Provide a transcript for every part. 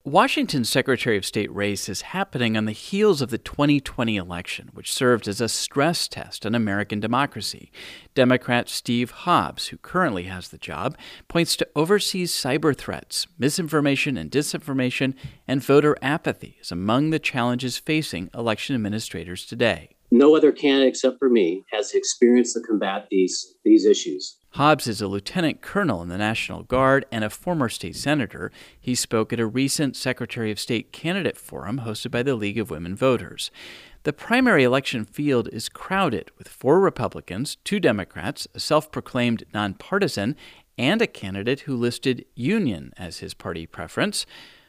Washington's Secretary of State race is happening on the heels of the 2020 election, which served as a stress test on American democracy. Democrat Steve Hobbs, who currently has the job, points to overseas cyber threats, misinformation and disinformation, and voter apathy as among the challenges facing election administrators today. No other candidate except for me has the experience to combat these issues. Hobbs is a lieutenant colonel in the National Guard and a former state senator. He spoke at a recent Secretary of State candidate forum hosted by the League of Women Voters. The primary election field is crowded with 4 Republicans, 2 Democrats, a self-proclaimed nonpartisan, and a candidate who listed union as his party preference.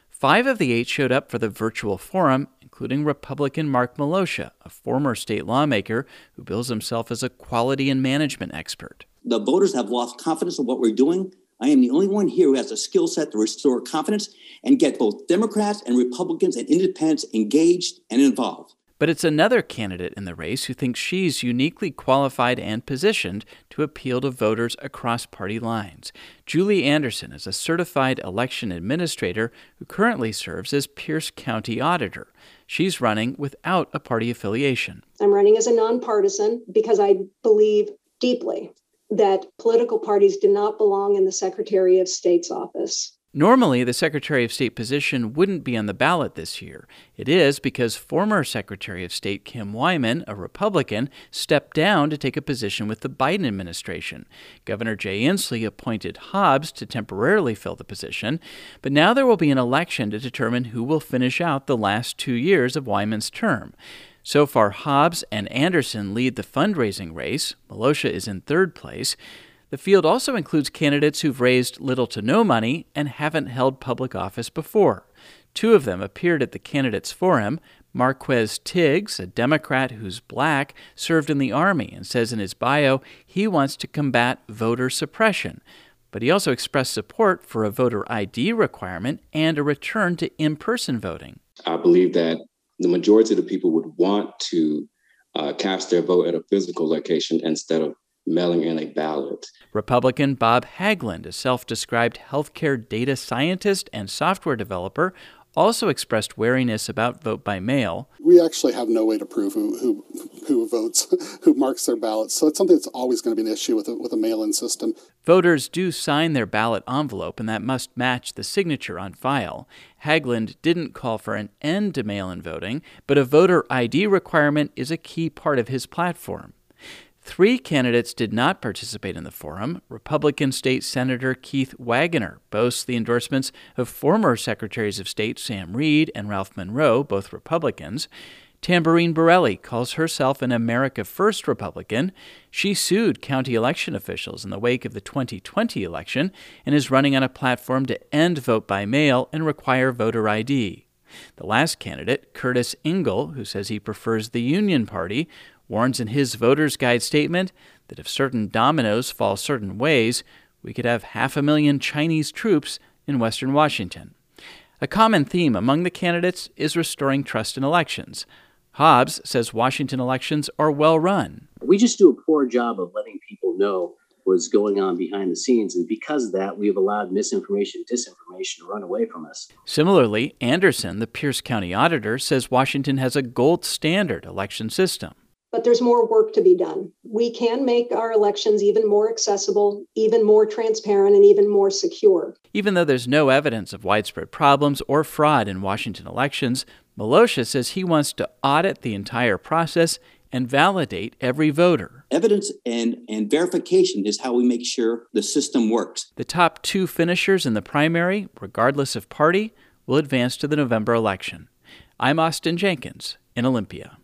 5 of the 8 showed up for the virtual forum, including Republican Mark Miloscia, a former state lawmaker who bills himself as a quality and management expert. The voters have lost confidence in what we're doing. I am the only one here who has a skill set to restore confidence and get both Democrats and Republicans and independents engaged and involved. But it's another candidate in the race who thinks she's uniquely qualified and positioned to appeal to voters across party lines. Julie Anderson is a certified election administrator who currently serves as Pierce County Auditor. She's running without a party affiliation. I'm running as a nonpartisan because I believe deeply that political parties do not belong in the Secretary of State's office. Normally, the Secretary of State position wouldn't be on the ballot this year. It is because former Secretary of State Kim Wyman, a Republican, stepped down to take a position with the Biden administration. Governor Jay Inslee appointed Hobbs to temporarily fill the position, but now there will be an election to determine who will finish out the last 2 years of Wyman's term. So far, Hobbs and Anderson lead the fundraising race. Miloscia is in third place. The field also includes candidates who've raised little to no money and haven't held public office before. 2 of them appeared at the candidates forum. Marquez Tiggs, a Democrat who's black, served in the Army and says in his bio he wants to combat voter suppression. But he also expressed support for a voter ID requirement and a return to in-person voting. I believe that the majority of the people would want to cast their vote at a physical location instead of mailing in a ballot. Republican Bob Haglund, a self-described healthcare data scientist and software developer, also expressed wariness about vote by mail. We actually have no way to prove who votes, who marks their ballots. So it's something that's always going to be an issue with a mail-in system. Voters do sign their ballot envelope, and that must match the signature on file. Haglund didn't call for an end to mail-in voting, but a voter ID requirement is a key part of his platform. 3 candidates did not participate in the forum. Republican State Senator Keith Wagoner boasts the endorsements of former Secretaries of State Sam Reed and Ralph Monroe, both Republicans. Tamborine Borelli calls herself an America First Republican. She sued county election officials in the wake of the 2020 election and is running on a platform to end vote by mail and require voter ID. The last candidate, Curtis Engel, who says he prefers the Union Party, warns in his Voter's Guide statement that if certain dominoes fall certain ways, we could have 500,000 Chinese troops in western Washington. A common theme among the candidates is restoring trust in elections. Hobbs says Washington elections are well run. We just do a poor job of letting people know what's going on behind the scenes, and because of that, we've allowed misinformation, disinformation to run away from us. Similarly, Anderson, the Pierce County Auditor, says Washington has a gold standard election system. But there's more work to be done. We can make our elections even more accessible, even more transparent, and even more secure. Even though there's no evidence of widespread problems or fraud in Washington elections, Miloscia says he wants to audit the entire process and validate every voter. Evidence and verification is how we make sure the system works. The top 2 finishers in the primary, regardless of party, will advance to the November election. I'm Austin Jenkins in Olympia.